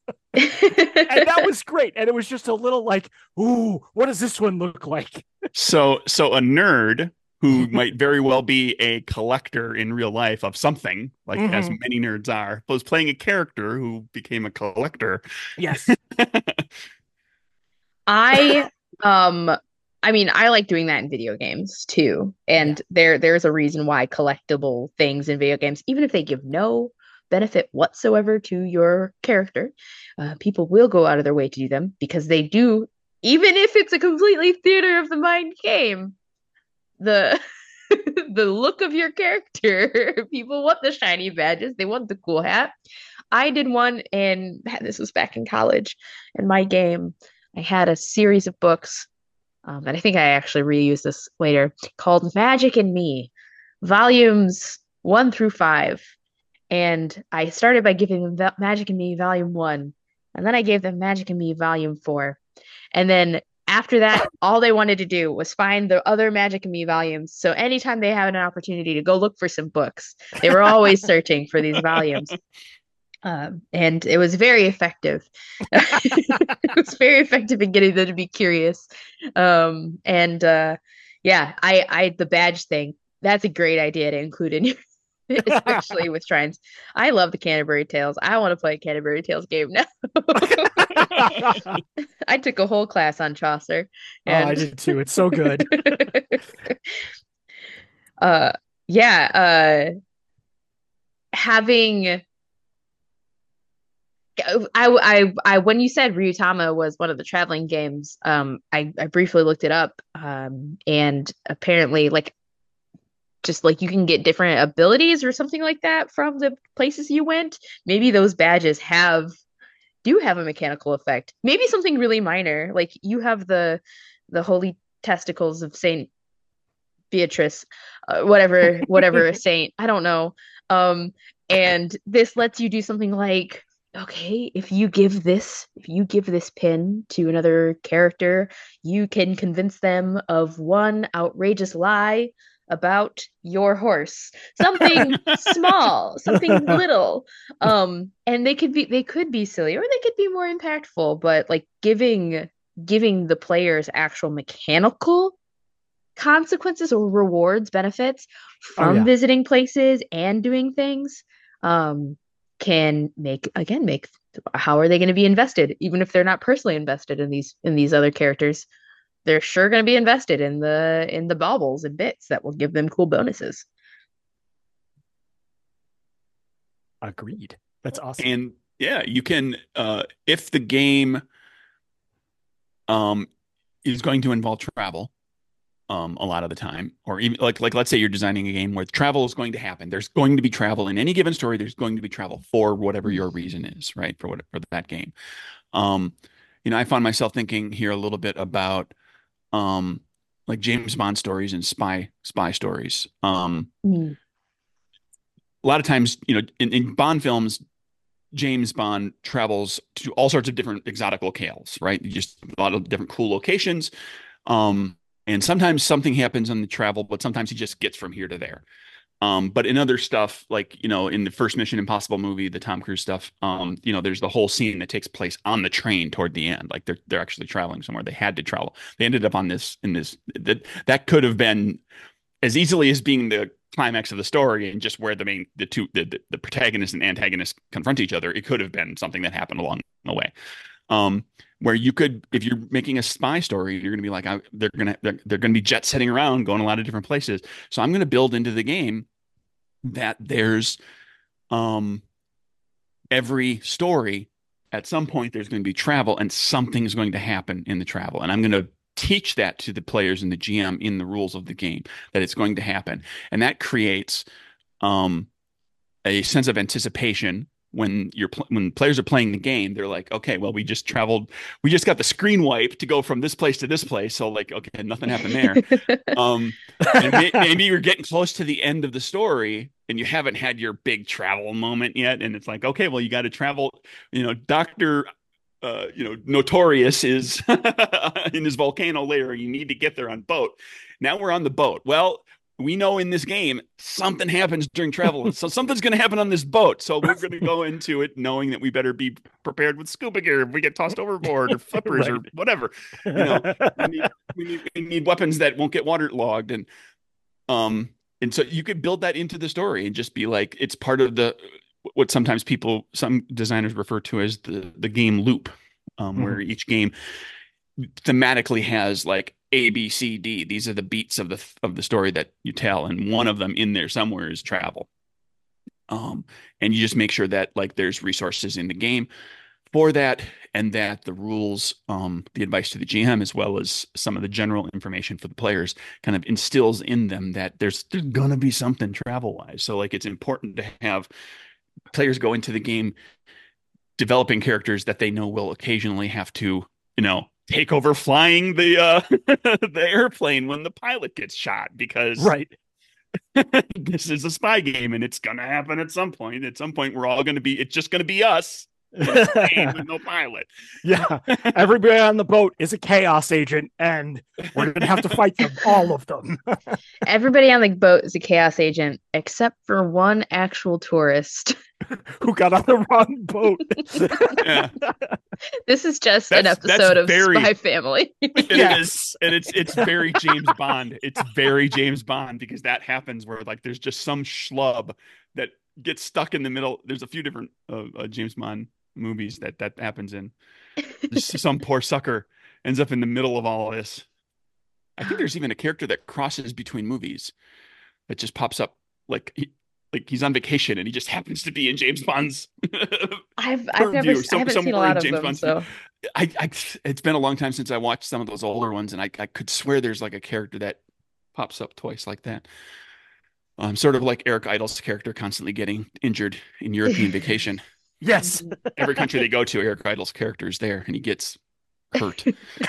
And that was great. And it was just a little like, ooh, what does this one look like? So, so a nerd who might very well be a collector in real life of something, like as Mhm. many nerds are, was playing a character who became a collector. Yes. I um I mean, I like doing that in video games too. Yeah. And there there's a reason why collectible things in video games, even if they give no benefit whatsoever to your character, uh, people will go out of their way to do them because they do, even if it's a completely theater of the mind game, the the look of your character, people want the shiny badges, they want the cool hat. I did one, and this was back in college. In my game, I had a series of books, um, and I think I actually reused this later, called Magic and Me, volumes one through five. And I started by giving them Magic and Me volume one, and then I gave them Magic and Me volume four. And then after that, all they wanted to do was find the other Magic and Me volumes. So anytime they had an opportunity to go look for some books, they were always searching for these volumes. Um, and it was very effective. It was very effective in getting them to be curious. Um, and uh, yeah, I, I, the badge thing, that's a great idea to include in your, especially with shrines. I love the Canterbury Tales. I want to play a Canterbury Tales game now. I took a whole class on Chaucer, Oh, I and did too. It's so good. uh, yeah, uh, having I, I, I, when you said Ryutama was one of the traveling games, um, I, I briefly looked it up, um, and apparently, like, just like you can get different abilities or something like that from the places you went. Maybe those badges have do have a mechanical effect. Maybe something really minor, like you have the the holy testicles of Saint Beatrice, uh, whatever, whatever a saint. I don't know. Um, and this lets you do something like, okay, if you give this, if you give this pin to another character, you can convince them of one outrageous lie about your horse. Something small, something little. Um, and they could be they could be silly or they could be more impactful, but like giving giving the players actual mechanical consequences or rewards, benefits Oh from yeah. visiting places and doing things, um, can make again make how are they going to be invested, even if they're not personally invested in these in these other characters, they're sure going to be invested in the in the baubles and bits that will give them cool bonuses. Agreed. That's awesome. And yeah, you can uh if the game um is going to involve travel, um, a lot of the time, or even like like let's say you're designing a game where travel is going to happen. There's going to be travel in any given story. There's going to be travel for whatever your reason is, right? For what for that game. Um, you know, I found myself thinking here a little bit about um, like James Bond stories and spy spy stories. Um, Mm. a lot of times, you know, in, in Bond films, James Bond travels to all sorts of different exotic locales, right? Just a lot of different cool locations. Um, and sometimes something happens on the travel, but sometimes he just gets from here to there. Um, but in other stuff, like, you know, in the first Mission Impossible movie, the Tom Cruise stuff, um, you know, there's the whole scene that takes place on the train toward the end. Like they're they're actually traveling somewhere. They had to travel. They ended up on this in this that that could have been as easily as being the climax of the story and just where the main the two the, the, the protagonist and antagonist confront each other. It could have been something that happened along the way. Um, where you could, if you're making a spy story, you're going to be like, I, they're going to they're, they're going to be jet setting around, going a lot of different places. So I'm going to build into the game that there's um every story at some point there's going to be travel and something's going to happen in the travel, and I'm going to teach that to the players and the G M in the rules of the game that it's going to happen, and that creates um a sense of anticipation when you're pl- when players are playing the game. They're like, okay, well, we just traveled, we just got the screen wipe to go from this place to this place, so like, okay, nothing happened there. um and may- maybe you're getting close to the end of the story and you haven't had your big travel moment yet, and it's like, okay, well, you got to travel, you know, Doctor uh, you know, Notorious is in his volcano lair. You need to get there on boat. Now we're on the boat. Well, we know in this game something happens during travel, so something's going to happen on this boat. So we're going to go into it knowing that we better be prepared with scuba gear if we get tossed overboard or flippers right. or whatever. You know, we need, we need we need weapons that won't get waterlogged, and um, and so you could build that into the story and just be like, it's part of the what sometimes people, some designers refer to as the the game loop, um, mm-hmm. where each game thematically has like A, B, C, D. These are the beats of the of the story that you tell, and one of them in there somewhere is travel. Um, and you just make sure that like there's resources in the game for that, and that the rules, um, the advice to the G M, as well as some of the general information for the players, kind of instills in them that there's there's gonna be something travel wise. So like it's important to have players go into the game developing characters that they know will occasionally have to, you know, take over flying the uh the airplane when the pilot gets shot, because right this is a spy game and it's gonna happen at some point. At some point we're all gonna be, it's just gonna be us with no pilot. Yeah, everybody on the boat is a chaos agent and we're gonna have to fight them, all of them. Everybody on the boat is a chaos agent except for one actual tourist who got on the wrong boat. Yeah. This is just that's, an episode of very, Spy Family. It yes. is, and it's it's very James Bond. It's very James Bond, because that happens where like there's just some schlub that gets stuck in the middle. There's a few different uh, uh, James Bond movies that that happens in. Some poor sucker ends up in the middle of all of this. I think there's even a character that crosses between movies that just pops up like he, like he's on vacation and he just happens to be in James Bond's. I've I've never some, I haven't seen a lot of James them. Bond's so I, I it's been a long time since I watched some of those older ones, and I I could swear there's like a character that pops up twice like that. Um, sort of like Eric Idle's character constantly getting injured in European Vacation. Yes. Every country they go to, Eric Idle's character is there and he gets hurt.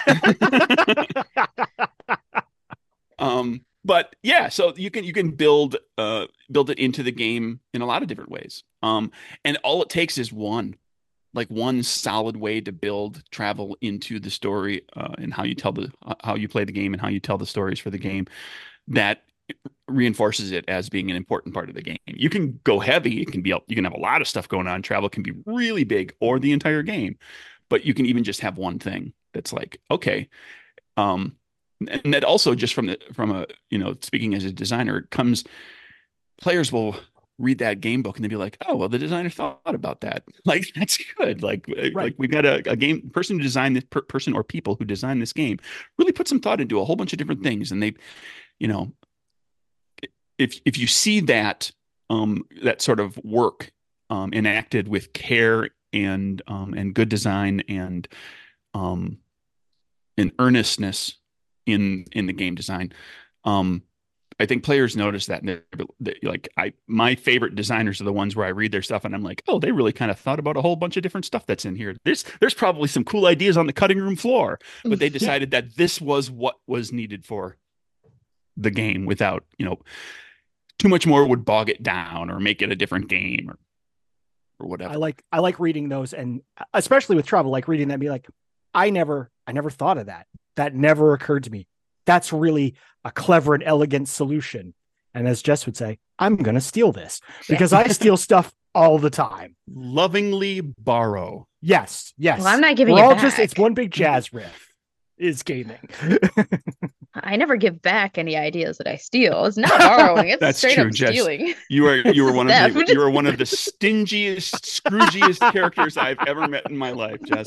um, but yeah, so you can you can build uh build it into the game in a lot of different ways. Um, and all it takes is one, like one solid way to build travel into the story, uh, and how you tell the how you play the game and how you tell the stories for the game, that reinforces it as being an important part of the game. You can go heavy. It can be, you can have a lot of stuff going on. Travel can be really big, or the entire game, but you can even just have one thing that's like, okay. Um, and that also just from the, from a, you know, speaking as a designer, it comes, players will read that game book and they'll be like, oh, well, the designer thought about that. Like, that's good. Like, right. like we've got a, a game person who designed this per, person or people who designed this game really put some thought into a whole bunch of different things. And they, you know, if if you see that um, that sort of work um, enacted with care and um, and good design and um, and earnestness, in in the game design. Um, I think players notice that, and they're, they're like, I my favorite designers are the ones where I read their stuff and I'm like, oh, they really kind of thought about a whole bunch of different stuff that's in here. There's there's probably some cool ideas on the cutting room floor, but they decided that this was what was needed for the game without, you know, too much more would bog it down or make it a different game or or whatever. I like I like reading those, and especially with travel, like reading that and be like, I never I never thought of that. That never occurred to me. That's really a clever and elegant solution. And as Jess would say, I'm going to steal this because yeah. I steal stuff all the time. Lovingly borrow. Yes. Yes. Well, I'm not giving We're it all back. Just, it's one big jazz riff is gaming. I never give back any ideas that I steal. It's not borrowing. It's That's straight true, up Jess. stealing. You are you were one of the you were one of the stingiest, scroogiest characters I've ever met in my life, Jess.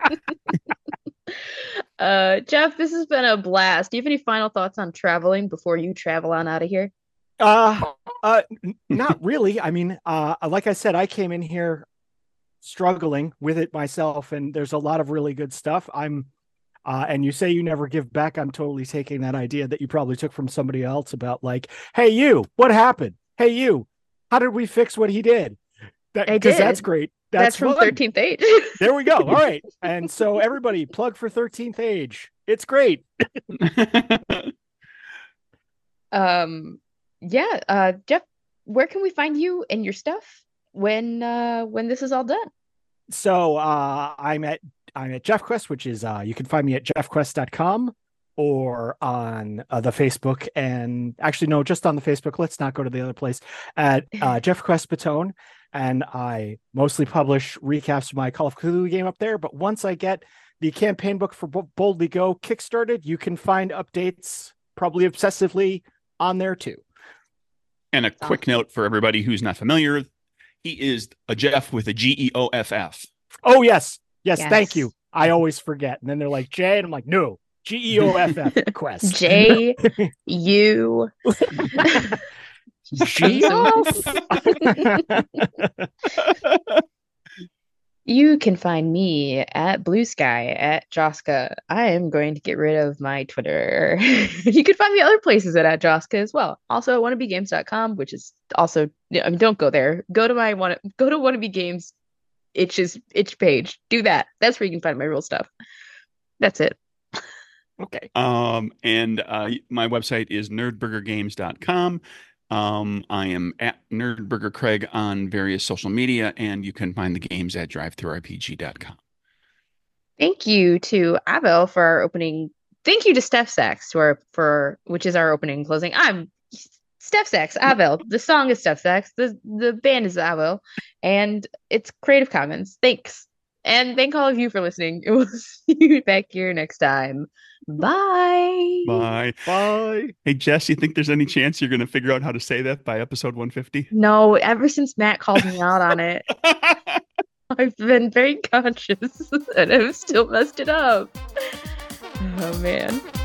Uh, Jeff, this has been a blast. Do you have any final thoughts on traveling before you travel on out of here? Uh, uh, n- not really. I mean, uh, like I said, I came in here struggling with it myself, and there's a lot of really good stuff. I'm, uh, and you say you never give back. I'm totally taking that idea that you probably took from somebody else about like, hey, you, what happened? Hey, you, how did we fix what he did? That, I did. That's great. That's, That's from fun. thirteenth Age. There we go. All right. And so everybody plug for thirteenth Age. It's great. um, yeah. Uh, Jeff, where can we find you and your stuff when uh when this is all done? So uh, I'm at I'm at JeffQuest, which is uh, you can find me at jeff quest dot com or on uh, the Facebook, and actually no, just on the Facebook. Let's not go to the other place at uh, JeffQuest Batone. And I mostly publish recaps of my Call of Cthulhu game up there. But once I get the campaign book for Boldly Go kickstarted, you can find updates probably obsessively on there too. And a quick note for everybody who's not familiar, he is a Jeff with a G E O F F. Oh, yes. yes. Yes. Thank you. I always forget. And then they're like, Jay, and I'm like, no, G E O F F Quest. J U You can find me at Blue Sky at Joska. I am going to get rid of my Twitter. You can find me other places at, at Joska as well. Also at wannabe games dot com, which is also, I mean, don't go there. Go to my one go to Wannabe Games itches itch page. Do that. That's where you can find my real stuff. That's it. Okay. Um, and uh, my website is nerd burger games dot com. Um, I am at Nerdburger Craig on various social media, and you can find the games at drive through R P G dot com. Thank you to Abel for our opening. Thank you to Steph Sachs to our for which is our opening and closing. I'm Steph Sachs, Abel. The song is Steph Sachs. The the band is Abel, and it's Creative Commons. Thanks, and thank all of you for listening. We'll see you back here next time. Bye. Bye. Bye. Hey, Jess, you think there's any chance you're going to figure out how to say that by episode one fifty? No, ever since Matt called me out on it, I've been very conscious and I've still messed it up. Oh, man.